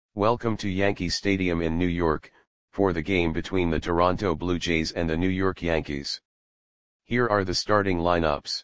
Welcome to Yankee Stadium in New York, for the game between the Toronto Blue Jays and the New York Yankees. Here are the starting lineups.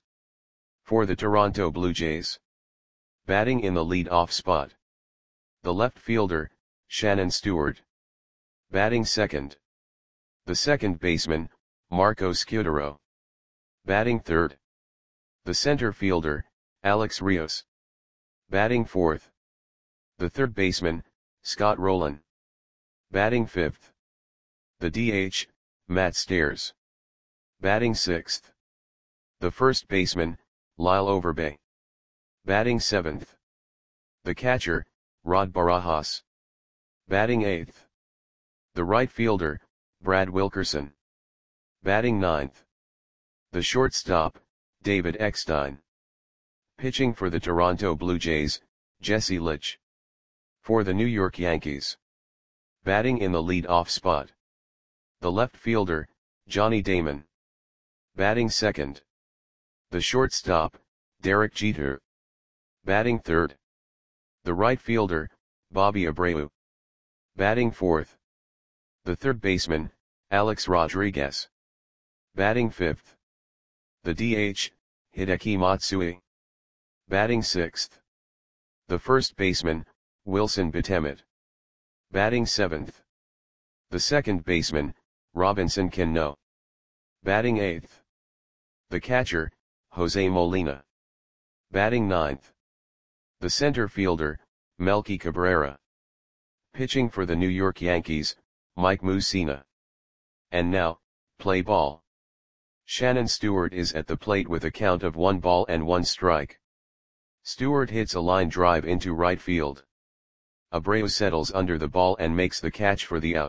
For the Toronto Blue Jays. Batting in the lead-off spot. The left fielder, Shannon Stewart. Batting second. The second baseman, Marco Scutaro. Batting third. The center fielder, Alex Rios. Batting fourth. The third baseman, Scott Rolen. Batting fifth. The DH, Matt Stairs. Batting sixth. The first baseman, Lyle Overbay. Batting seventh. The catcher, Rod Barajas. Batting eighth. The right fielder, Brad Wilkerson. Batting ninth. The shortstop, David Eckstein. Pitching for the Toronto Blue Jays, Jesse Litch. For the New York Yankees. Batting in the lead-off spot. The left fielder, Johnny Damon. Batting second. The shortstop, Derek Jeter. Batting third. The right fielder, Bobby Abreu. Batting fourth. The third baseman, Alex Rodriguez. Batting fifth. The DH, Hideki Matsui. Batting sixth. The first baseman, Wilson Betemet. Batting seventh. The second baseman, Robinson Cano. Batting eighth. The catcher, Jose Molina. Batting ninth. The center fielder, Melky Cabrera. Pitching for the New York Yankees, Mike Mussina. And now, play ball. Shannon Stewart is at the plate with a count of 1 ball and 1 strike. Stewart hits a line drive into right field. Abreu settles under the ball and makes the catch for the out.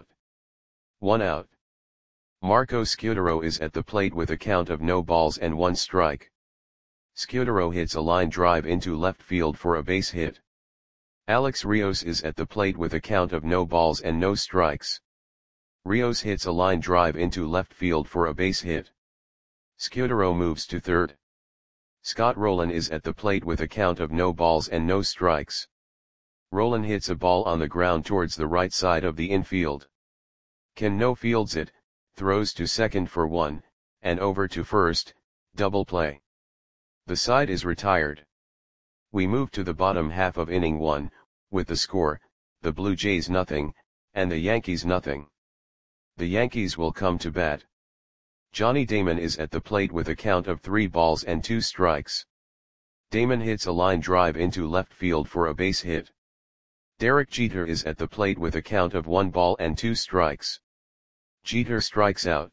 1 out. Marco Scutaro is at the plate with a count of no balls and 1 strike. Scutaro hits a line drive into left field for a base hit. Alex Rios is at the plate with a count of no balls and no strikes. Rios hits a line drive into left field for a base hit. Scutaro moves to third. Scott Rolen is at the plate with a count of no balls and no strikes. Rolen hits a ball on the ground towards the right side of the infield. Cano fields it, throws to second for 1, and over to first, double play. The side is retired. We move to the bottom half of inning 1, with the score, the Blue Jays nothing, and the Yankees nothing. The Yankees will come to bat. Johnny Damon is at the plate with a count of 3 balls and 2 strikes. Damon hits a line drive into left field for a base hit. Derek Jeter is at the plate with a count of 1 ball and 2 strikes. Jeter strikes out.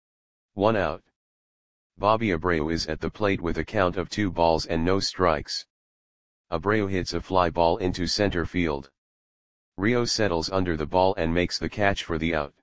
1 out. Bobby Abreu is at the plate with a count of 2 balls and no strikes. Abreu hits a fly ball into center field. Rios settles under the ball and makes the catch for the out.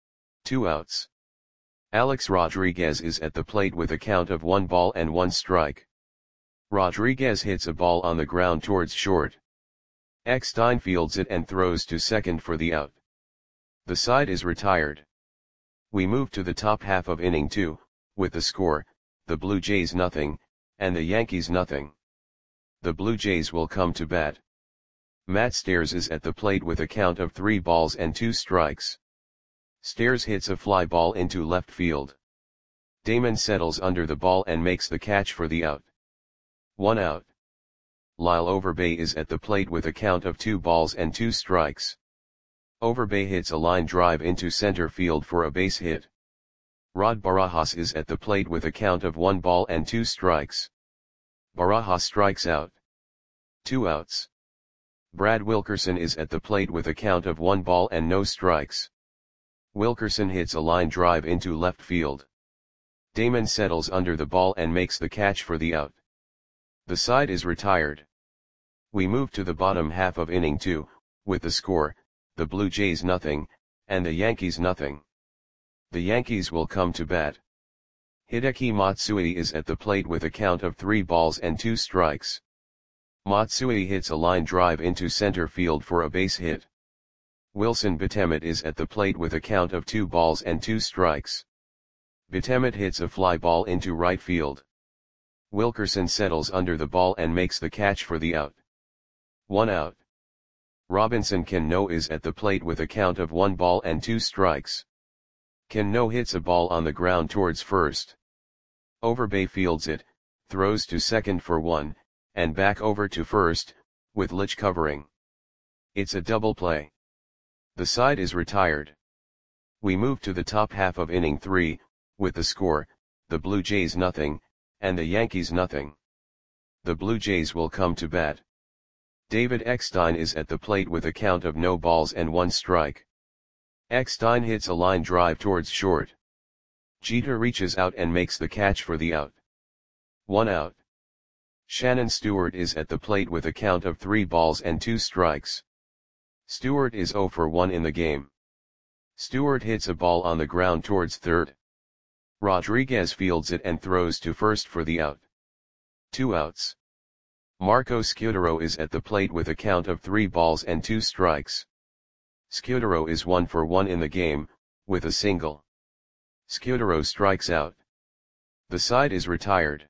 2 outs. Alex Rodriguez is at the plate with a count of 1 ball and 1 strike. Rodriguez hits a ball on the ground towards short. Eckstein fields it and throws to second for the out. The side is retired. We move to the top half of inning 2, with the score, the Blue Jays nothing, and the Yankees nothing. The Blue Jays will come to bat. Matt Stairs is at the plate with a count of 3 balls and 2 strikes. Stairs hits a fly ball into left field. Damon settles under the ball and makes the catch for the out. 1 out. Lyle Overbay is at the plate with a count of 2 balls and 2 strikes. Overbay hits a line drive into center field for a base hit. Rod Barajas is at the plate with a count of 1 ball and 2 strikes. Barajas strikes out. 2 outs. Brad Wilkerson is at the plate with a count of 1 ball and no strikes. Wilkerson hits a line drive into left field. Damon settles under the ball and makes the catch for the out. The side is retired. We move to the bottom half of inning 2, with the score, the Blue Jays nothing, and the Yankees nothing. The Yankees will come to bat. Hideki Matsui is at the plate with a count of 3 balls and 2 strikes. Matsui hits a line drive into center field for a base hit. Wilson Betemet is at the plate with a count of 2 balls and 2 strikes. Betemet hits a fly ball into right field. Wilkerson settles under the ball and makes the catch for the out. 1 out. Robinson Cano is at the plate with a count of 1 ball and 2 strikes. Cano hits a ball on the ground towards first. Overbay fields it, throws to second for 1, and back over to first, with Lich covering. It's a double play. The side is retired. We move to the top half of inning 3, with the score, the Blue Jays nothing, and the Yankees nothing. The Blue Jays will come to bat. David Eckstein is at the plate with a count of no balls and 1 strike. Eckstein hits a line drive towards short. Jeter reaches out and makes the catch for the out. 1 out. Shannon Stewart is at the plate with a count of 3 balls and 2 strikes. Stewart is 0 for 1 in the game. Stewart hits a ball on the ground towards third. Rodriguez fields it and throws to first for the out. 2 outs. Marco Scutaro is at the plate with a count of 3 balls and 2 strikes. Scutaro is 1 for 1 in the game, with a single. Scutaro strikes out. The side is retired.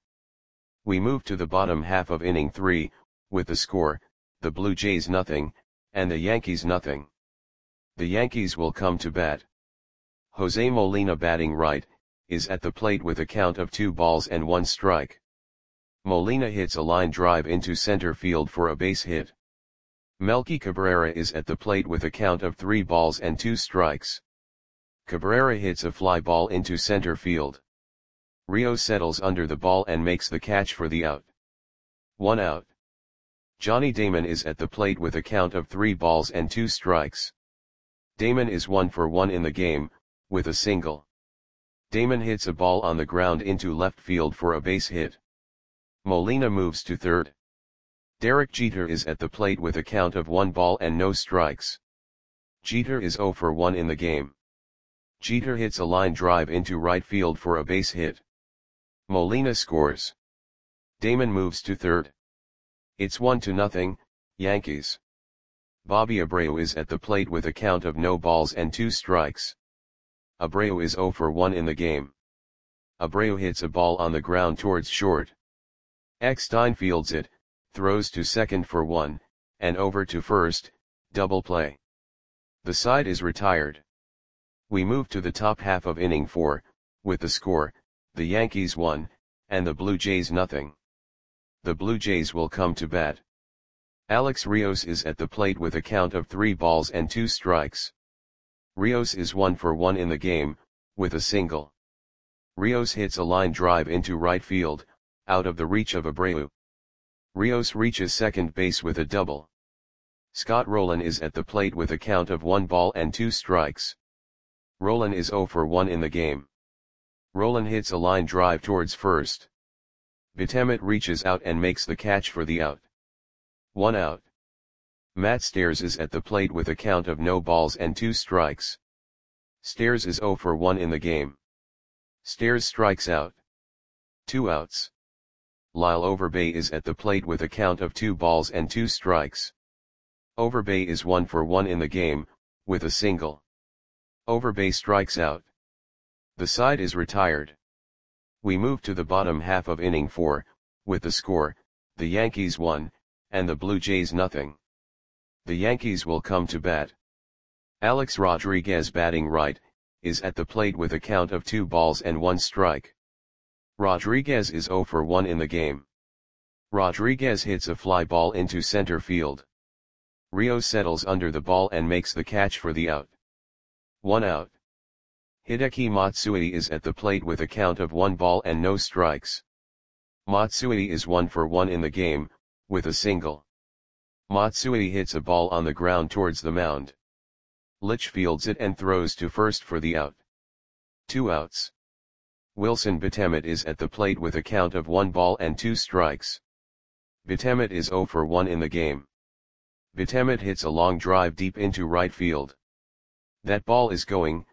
We move to the bottom half of inning 3, with the score, the Blue Jays nothing, and the Yankees nothing. The Yankees will come to bat. Jose Molina batting right, is at the plate with a count of 2 balls and 1 strike. Molina hits a line drive into center field for a base hit. Melky Cabrera is at the plate with a count of 3 balls and 2 strikes. Cabrera hits a fly ball into center field. Rios settles under the ball and makes the catch for the out. 1 out. Johnny Damon is at the plate with a count of 3 balls and 2 strikes. Damon is 1 for 1 in the game, with a single. Damon hits a ball on the ground into left field for a base hit. Molina moves to third. Derek Jeter is at the plate with a count of 1 ball and no strikes. Jeter is 0 for 1 in the game. Jeter hits a line drive into right field for a base hit. Molina scores. Damon moves to third. It's 1-0, Yankees. Bobby Abreu is at the plate with a count of no balls and 2 strikes. Abreu is 0 for 1 in the game. Abreu hits a ball on the ground towards short. Eckstein fields it, throws to second for 1, and over to first, double play. The side is retired. We move to the top half of inning 4, with the score, the Yankees 1, and the Blue Jays nothing. The Blue Jays will come to bat. Alex Rios is at the plate with a count of 3 balls and 2 strikes. Rios is 1 for 1 in the game, with a single. Rios hits a line drive into right field, out of the reach of Abreu. Rios reaches second base with a double. Scott Rowland is at the plate with a count of 1 ball and 2 strikes. Rowland is 0 for 1 in the game. Rowland hits a line drive towards first. Betemet reaches out and makes the catch for the out. 1 out. Matt Stairs is at the plate with a count of no balls and 2 strikes. Stairs is 0 for 1 in the game. Stairs strikes out. 2 outs. Lyle Overbay is at the plate with a count of 2 balls and 2 strikes. Overbay is 1 for 1 in the game, with a single. Overbay strikes out. The side is retired. We move to the bottom half of inning 4, with the score, the Yankees 1, and the Blue Jays nothing. The Yankees will come to bat. Alex Rodriguez batting right, is at the plate with a count of 2 balls and 1 strike. Rodriguez is 0 for 1 in the game. Rodriguez hits a fly ball into center field. Rios settles under the ball and makes the catch for the out. 1 out. Hideki Matsui is at the plate with a count of 1 ball and no strikes. Matsui is 1 for 1 in the game, with a single. Matsui hits a ball on the ground towards the mound. Lich fields it and throws to first for the out. 2 outs. Wilson Betemet is at the plate with a count of 1 ball and 2 strikes. Betemet is 0 for 1 in the game. Betemet hits a long drive deep into right field. That ball is gone.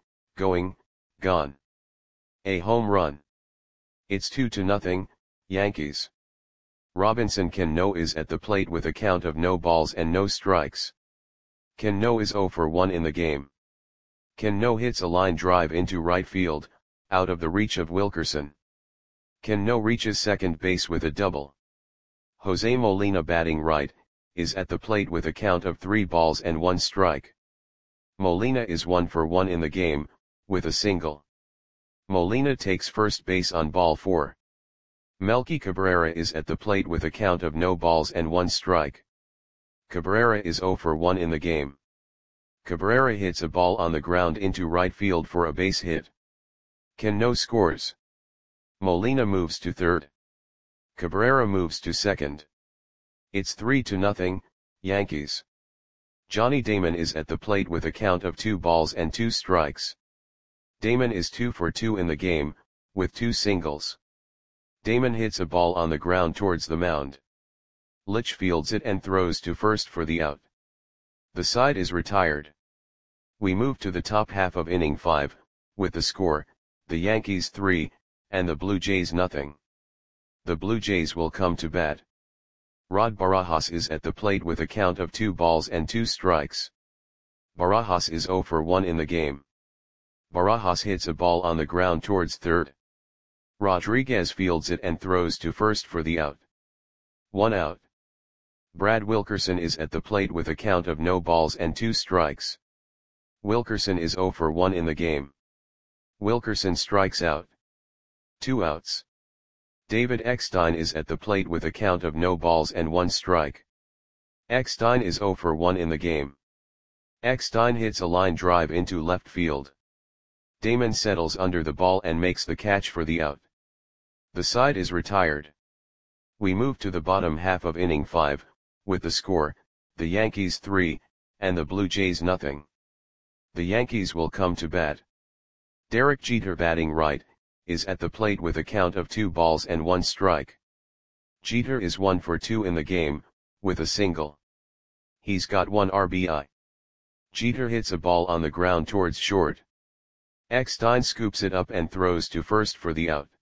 A home run. It's 2-0, Yankees. Robinson Cano is at the plate with a count of no balls and no strikes. Cano is 0 for 1 in the game. Cano hits a line drive into right field, out of the reach of Wilkerson. Cano reaches second base with a double. Jose Molina batting right, is at the plate with a count of 3 balls and 1 strike. Molina is 1 for 1 in the game, with a single. Molina takes first base on ball 4. Melky Cabrera is at the plate with a count of no balls and 1 strike. Cabrera is 0 for 1 in the game. Cabrera hits a ball on the ground into right field for a base hit. Cano scores. Molina moves to third. Cabrera moves to second. It's 3-0, Yankees. Johnny Damon is at the plate with a count of 2 balls and 2 strikes. Damon is 2 for 2 in the game, with 2 singles. Damon hits a ball on the ground towards the mound. Litch fields it and throws to first for the out. The side is retired. We move to the top half of inning 5, with the score, the Yankees 3, and the Blue Jays nothing. The Blue Jays will come to bat. Rod Barajas is at the plate with a count of 2 balls and 2 strikes. Barajas is 0 for 1 in the game. Barajas hits a ball on the ground towards third. Rodriguez fields it and throws to first for the out. 1 out. Brad Wilkerson is at the plate with a count of no balls and 2 strikes. Wilkerson is 0 for 1 in the game. Wilkerson strikes out. 2 outs. David Eckstein is at the plate with a count of no balls and 1 strike. Eckstein is 0 for 1 in the game. Eckstein hits a line drive into left field. Damon settles under the ball and makes the catch for the out. The side is retired. We move to the bottom half of inning 5, with the score, the Yankees 3, and the Blue Jays nothing. The Yankees will come to bat. Derek Jeter, batting right, is at the plate with a count of 2 balls and 1 strike. Jeter is 1 for 2 in the game, with a single. He's got 1 RBI. Jeter hits a ball on the ground towards short. Eckstein scoops it up and throws to first for the out.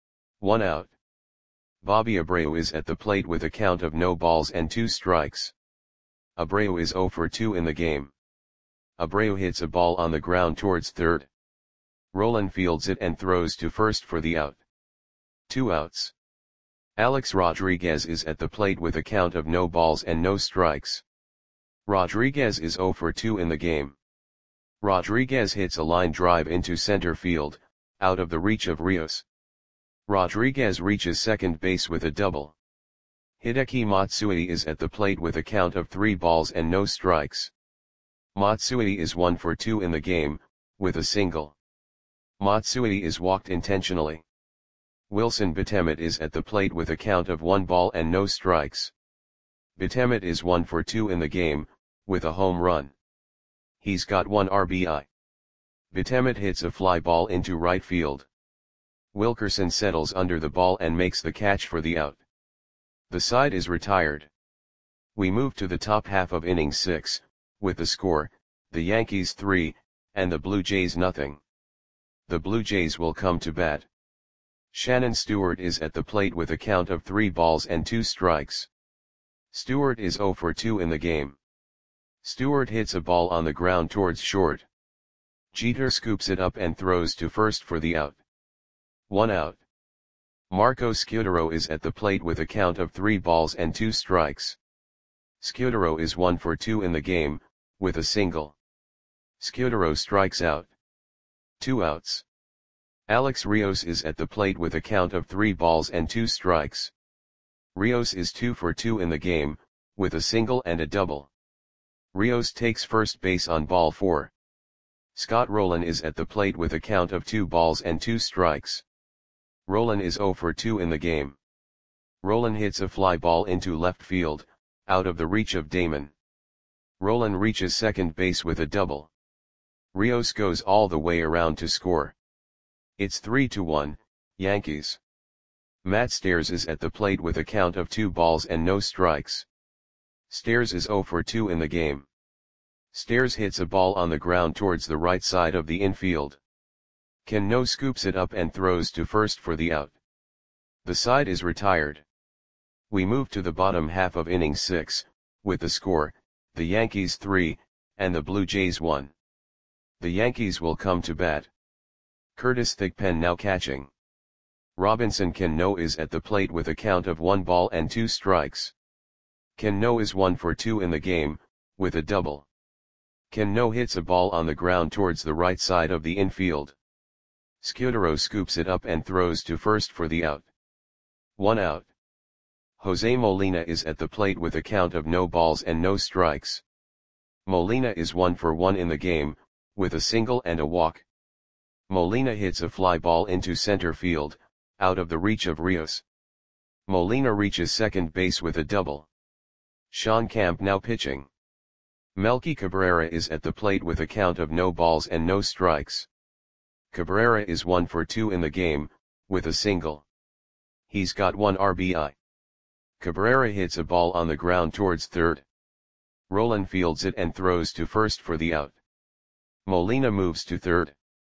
1 out. Bobby Abreu is at the plate with a count of no balls and 2 strikes. Abreu is 0 for 2 in the game. Abreu hits a ball on the ground towards third. Rolen fields it and throws to first for the out. 2 outs. Alex Rodriguez is at the plate with a count of no balls and no strikes. Rodriguez is 0 for 2 in the game. Rodriguez hits a line drive into center field, out of the reach of Rios. Rodriguez reaches second base with a double. Hideki Matsui is at the plate with a count of 3 balls and no strikes. Matsui is 1 for 2 in the game, with a single. Matsui is walked intentionally. Wilson Betemet is at the plate with a count of 1 ball and no strikes. Betemet is 1 for 2 in the game, with a home run. He's got 1 RBI. Betemet hits a fly ball into right field. Wilkerson settles under the ball and makes the catch for the out. The side is retired. We move to the top half of inning 6, with the score, the Yankees 3, and the Blue Jays nothing. The Blue Jays will come to bat. Shannon Stewart is at the plate with a count of 3 balls and 2 strikes. Stewart is 0 for 2 in the game. Stewart hits a ball on the ground towards short. Jeter scoops it up and throws to first for the out. 1 out. Marco Scutaro is at the plate with a count of 3 balls and 2 strikes. Scutaro is 1 for 2 in the game, with a single. Scutaro strikes out. 2 outs. Alex Rios is at the plate with a count of 3 balls and 2 strikes. Rios is 2 for 2 in the game, with a single and a double. Rios takes first base on ball 4. Scott Rolen is at the plate with a count of 2 balls and 2 strikes. Rolen is 0 for 2 in the game. Rolen hits a fly ball into left field, out of the reach of Damon. Rolen reaches second base with a double. Rios goes all the way around to score. It's 3-1, Yankees. Matt Stairs is at the plate with a count of 2 balls and no strikes. Stairs is 0 for 2 in the game. Stairs hits a ball on the ground towards the right side of the infield. Cano scoops it up and throws to first for the out. The side is retired. We move to the bottom half of inning 6, with the score, the Yankees 3, and the Blue Jays 1. The Yankees will come to bat. Curtis Thigpen now catching. Robinson Cano is at the plate with a count of 1 ball and 2 strikes. Ken-no is 1 for 2 in the game, with a double. Ken-no hits a ball on the ground towards the right side of the infield. Scudero scoops it up and throws to first for the out. 1 out. Jose Molina is at the plate with a count of no balls and no strikes. Molina is 1 for 1 in the game, with a single and a walk. Molina hits a fly ball into center field, out of the reach of Rios. Molina reaches second base with a double. Sean Camp now pitching. Melky Cabrera is at the plate with a count of no balls and no strikes. Cabrera is 1 for 2 in the game, with a single. He's got 1 RBI. Cabrera hits a ball on the ground towards third. Roland fields it and throws to first for the out. Molina moves to third.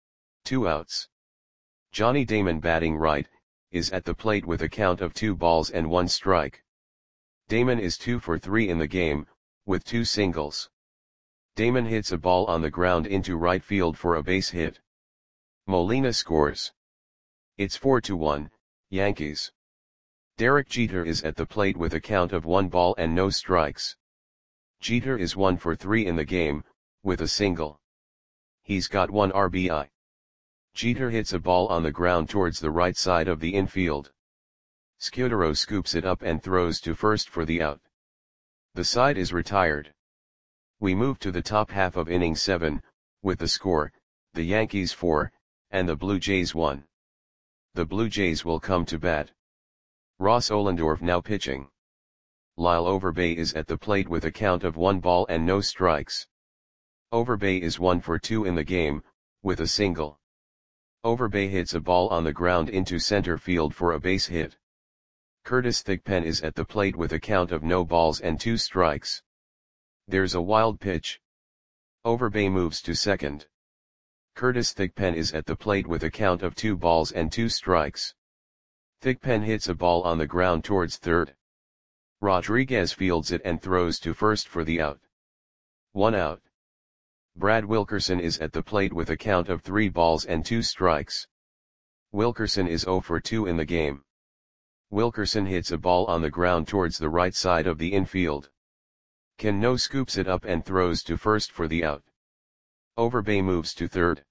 2 outs. Johnny Damon batting right, is at the plate with a count of 2 balls and 1 strike. Damon is 2 for 3 in the game, with 2 singles. Damon hits a ball on the ground into right field for a base hit. Molina scores. It's 4-1, Yankees. Derek Jeter is at the plate with a count of 1 ball and no strikes. Jeter is 1 for 3 in the game, with a single. He's got 1 RBI. Jeter hits a ball on the ground towards the right side of the infield. Scudero scoops it up and throws to first for the out. The side is retired. We move to the top half of inning 7, with the score, the Yankees 4, and the Blue Jays 1. The Blue Jays will come to bat. Ross Ohlendorf now pitching. Lyle Overbay is at the plate with a count of 1 ball and no strikes. Overbay is 1 for 2 in the game, with a single. Overbay hits a ball on the ground into center field for a base hit. Curtis Thigpen is at the plate with a count of no balls and 2 strikes. There's a wild pitch. Overbay moves to second. Curtis Thigpen is at the plate with a count of 2 balls and 2 strikes. Thigpen hits a ball on the ground towards third. Rodriguez fields it and throws to first for the out. 1 out. Brad Wilkerson is at the plate with a count of 3 balls and 2 strikes. Wilkerson is 0 for 2 in the game. Wilkerson hits a ball on the ground towards the right side of the infield. Ken-no scoops it up and throws to first for the out. Overbay moves to third.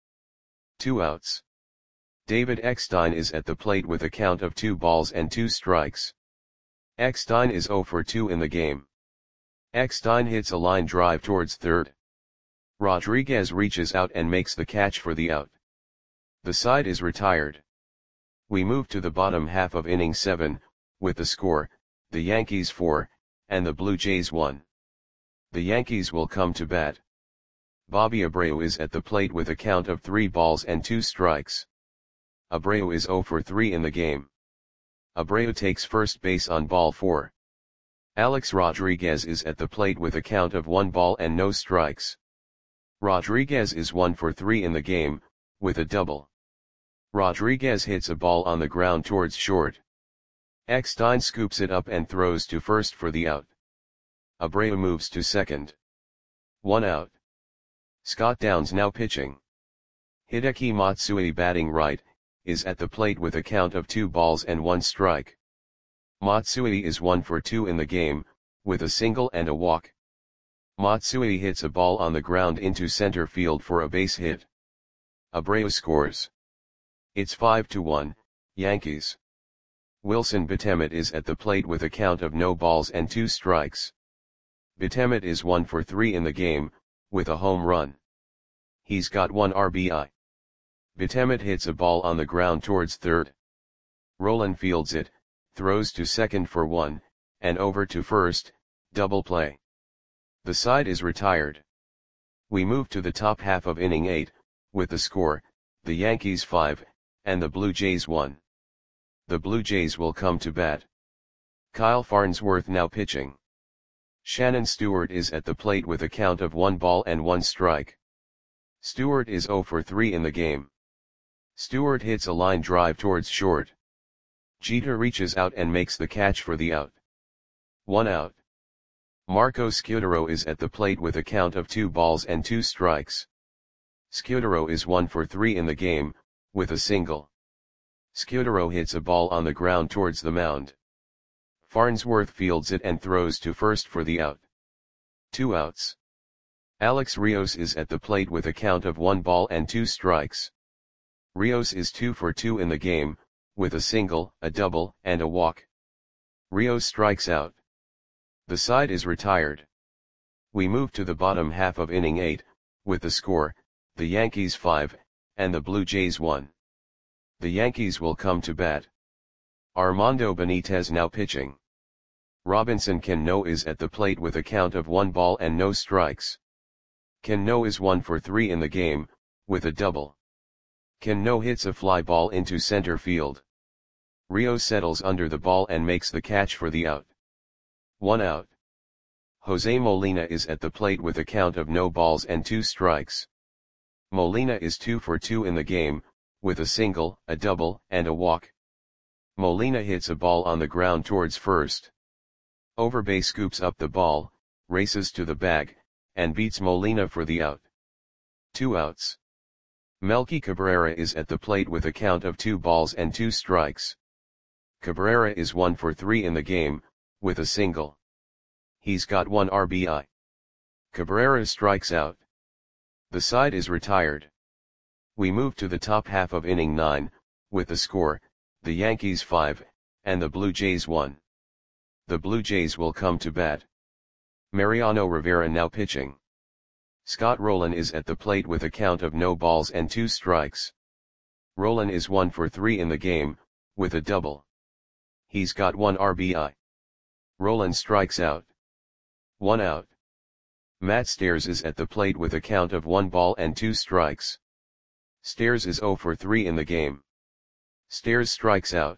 2 outs. David Eckstein is at the plate with a count of 2 balls and 2 strikes. Eckstein is 0 for 2 in the game. Eckstein hits a line drive towards third. Rodriguez reaches out and makes the catch for the out. The side is retired. We move to the bottom half of inning 7, with the score, the Yankees 4, and the Blue Jays 1. The Yankees will come to bat. Bobby Abreu is at the plate with a count of 3 balls and 2 strikes. Abreu is 0 for 3 in the game. Abreu takes first base on ball 4. Alex Rodriguez is at the plate with a count of 1 ball and no strikes. Rodriguez is 1 for 3 in the game, with a double. Rodriguez hits a ball on the ground towards short. Eckstein scoops it up and throws to first for the out. Abreu moves to second. 1 out. Scott Downs now pitching. Hideki Matsui batting right, is at the plate with a count of 2 balls and 1 strike. Matsui is 1 for 2 in the game, with a single and a walk. Matsui hits a ball on the ground into center field for a base hit. Abreu scores. It's 5-1, Yankees. Wilson Betemet is at the plate with a count of no balls and 2 strikes. Betemet is 1 for 3 in the game, with a home run. He's got 1 RBI. Betemet hits a ball on the ground towards third. Roland fields it, throws to second for 1, and over to first, double play. The side is retired. We move to the top half of inning 8, with the score, the Yankees 5, and the Blue Jays 1. The Blue Jays will come to bat. Kyle Farnsworth now pitching. Shannon Stewart is at the plate with a count of 1 ball and 1 strike. Stewart is 0 for 3 in the game. Stewart hits a line drive towards short. Jeter reaches out and makes the catch for the out. 1 out. Marco Scudero is at the plate with a count of 2 balls and 2 strikes. Scudero is 1 for 3 in the game, with a single. Scudero hits a ball on the ground towards the mound. Farnsworth fields it and throws to first for the out. 2 outs. Alex Rios is at the plate with a count of 1 ball and 2 strikes. Rios is 2 for 2 in the game, with a single, a double, and a walk. Rios strikes out. The side is retired. We move to the bottom half of inning 8, with the score, the Yankees 5, and the Blue Jays 1. The Yankees will come to bat. Armando Benitez now pitching. Robinson Cano is at the plate with a count of 1 ball and no strikes. Cano is 1 for 3 in the game, with a double. Cano hits a fly ball into center field. Rios settles under the ball and makes the catch for the out. 1 out. Jose Molina is at the plate with a count of no balls and 2 strikes. Molina is 2 for 2 in the game, with a single, a double, and a walk. Molina hits a ball on the ground towards first. Overbay scoops up the ball, races to the bag, and beats Molina for the out. 2 outs. Melky Cabrera is at the plate with a count of 2 balls and 2 strikes. Cabrera is 1 for 3 in the game, with a single. He's got 1 RBI. Cabrera strikes out. The side is retired. We move to the top half of inning 9, with the score, the Yankees 5, and the Blue Jays 1. The Blue Jays will come to bat. Mariano Rivera now pitching. Scott Rolen is at the plate with a count of no balls and 2 strikes. Rolen is 1 for 3 in the game, with a double. He's got 1 RBI. Rolen strikes out. 1 out. Matt Stairs is at the plate with a count of 1 ball and 2 strikes. Stairs is 0 for 3 in the game. Stairs strikes out.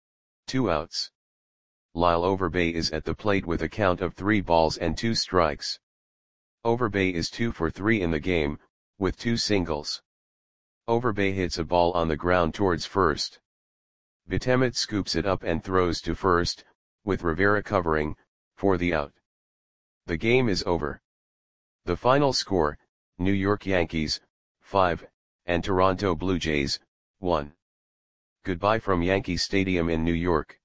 2 outs. Lyle Overbay is at the plate with a count of 3 balls and 2 strikes. Overbay is 2 for 3 in the game, with 2 singles. Overbay hits a ball on the ground towards first. Vitemet scoops it up and throws to first, with Rivera covering, for the out. The game is over. The final score, New York Yankees, 5, and Toronto Blue Jays, 1. Goodbye from Yankee Stadium in New York.